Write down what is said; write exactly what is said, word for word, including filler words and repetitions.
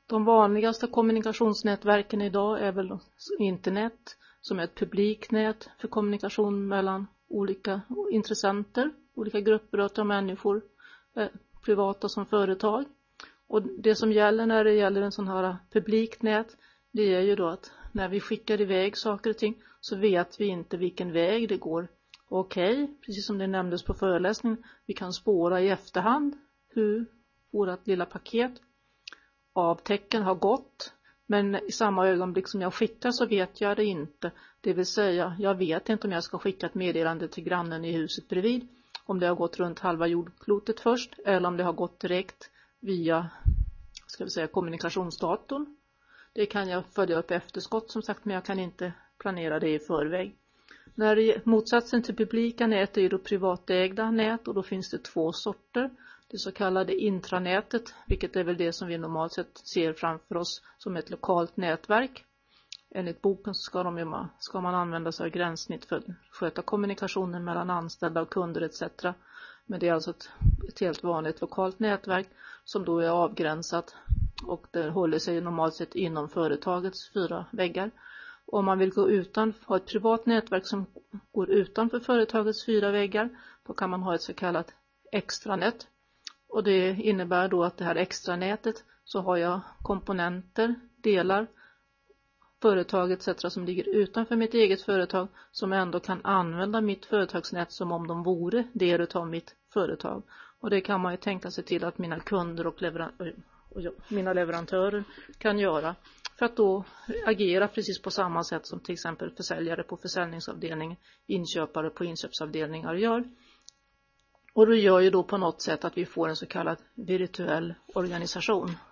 De vanligaste kommunikationsnätverken idag är väl internet, som är ett publiknät för kommunikation mellan olika intressenter, olika grupper av människor, privata som företag. Och det som gäller när det gäller en sån här publiknät, det är ju då att när vi skickar iväg saker och ting så vet vi inte vilken väg det går. Okej, okay, precis som det nämndes på föreläsningen, vi kan spåra i efterhand hur vårt lilla paket av tecken har gått. Men i samma ögonblick som jag skickar så vet jag det inte. Det vill säga, jag vet inte om jag ska skicka ett meddelande till grannen i huset bredvid. Om det har gått runt halva jordklotet först eller om det har gått direkt via, ska vi säga, kommunikationsdatorn. Det kan jag följa upp efterskott som sagt, men jag kan inte planera det i förväg. När det, motsatsen till publika nät är ju då privatägda nät, och då finns det två sorter. Det så kallade intranätet, vilket är väl det som vi normalt sett ser framför oss som ett lokalt nätverk. Enligt boken så ska, de, ska man använda sig av gränssnitt för att sköta kommunikationen mellan anställda och kunder et cetera. Men det är alltså ett, ett helt vanligt lokalt nätverk som då är avgränsat, och det håller sig normalt sett inom företagets fyra väggar. Om man vill gå utan, ha ett privat nätverk som går utanför företagets fyra väggar, då kan man ha ett så kallat extranät. Och det innebär då att det här extranätet, så har jag komponenter, delar, företag et cetera som ligger utanför mitt eget företag, som ändå kan använda mitt företagsnät som om de vore del av mitt företag. Och det kan man ju tänka sig till att mina kunder och, leveran- och mina leverantörer kan göra. För att då agera precis på samma sätt som till exempel försäljare på försäljningsavdelningen, inköpare på inköpsavdelningar gör. Och det gör ju då på något sätt att vi får en så kallad virtuell organisation.